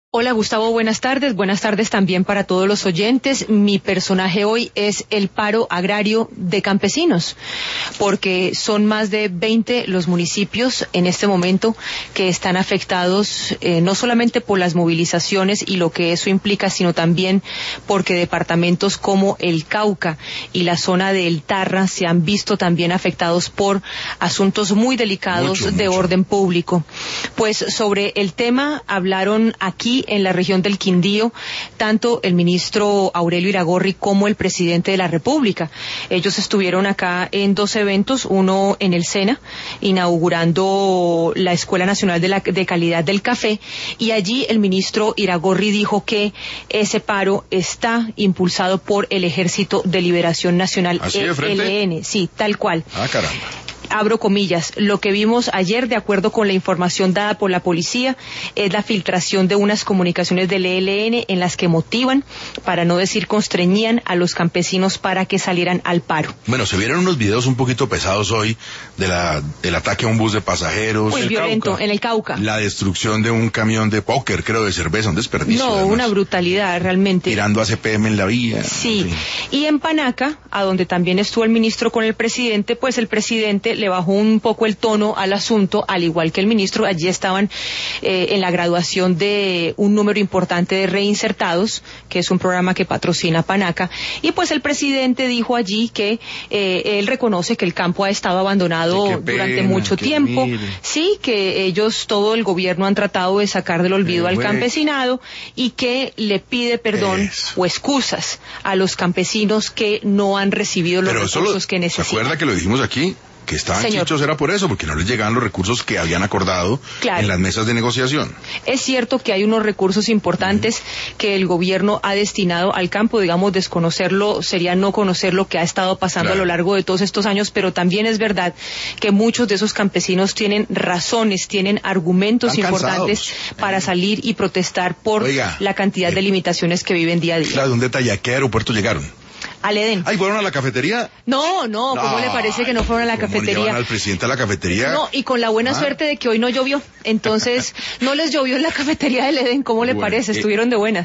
Hola Gustavo, buenas tardes también para todos los oyentes. Mi personaje hoy es el paro agrario de campesinos, porque son más de 20 los municipios en este momento que están afectados no solamente por las movilizaciones y lo que eso implica, sino también porque departamentos como el Cauca y la zona del Tarra se han visto también afectados por asuntos muy delicados de orden público. Pues sobre el tema hablaron aquí en la región del Quindío, tanto el ministro Aurelio Iragorri como el presidente de la República. Ellos estuvieron acá en dos eventos, uno en el SENA, inaugurando la Escuela Nacional de Calidad del Café, y allí el ministro Iragorri dijo que ese paro está impulsado por el Ejército de Liberación Nacional, ELN, sí, tal cual. Ah, caramba. Abro comillas, lo que vimos ayer, de acuerdo con la información dada por la policía, es la filtración de unas comunicaciones del ELN en las que motivan, para no decir constreñían, a los campesinos para que salieran al paro. Bueno, se vieron unos videos un poquito pesados hoy del ataque a un bus de pasajeros. Muy violento, en el Cauca. La destrucción de un camión de póker, creo, de cerveza, un desperdicio. No, además. Una brutalidad, realmente. Tirando a CPM en la vía. Sí, en fin. Y en Panaca, a donde también estuvo el ministro con el presidente, pues el presidente le bajó un poco el tono al asunto, al igual que el ministro. Allí estaban en la graduación de un número importante de reinsertados, que es un programa que patrocina Panaca, y pues el presidente dijo allí que él reconoce que el campo ha estado abandonado durante mucho tiempo, sí, que ellos, todo el gobierno, han tratado de sacar del olvido al campesinado, y que le pide perdón o excusas a los campesinos que no han recibido los recursos que necesitan. ¿Se acuerda que lo dijimos aquí? Que estaban chichos era por eso, porque no les llegaban los recursos que habían acordado en las mesas de negociación. Es cierto que hay unos recursos importantes que el gobierno ha destinado al campo, digamos, desconocerlo sería no conocer lo que ha estado pasando a lo largo de todos estos años, pero también es verdad que muchos de esos campesinos tienen razones, tienen argumentos importantes para salir y protestar por la cantidad de limitaciones que viven día a día. Claro, un detalle, ¿a qué aeropuerto llegaron? Al Edén. ¿Ay, fueron a la cafetería? No, ¿cómo le parece que no fueron a la cafetería? ¿Llevan al presidente a la cafetería? No, y con la buena suerte de que hoy no llovió. Entonces, no les llovió en la cafetería del Edén, ¿cómo le parece? Estuvieron de buenas.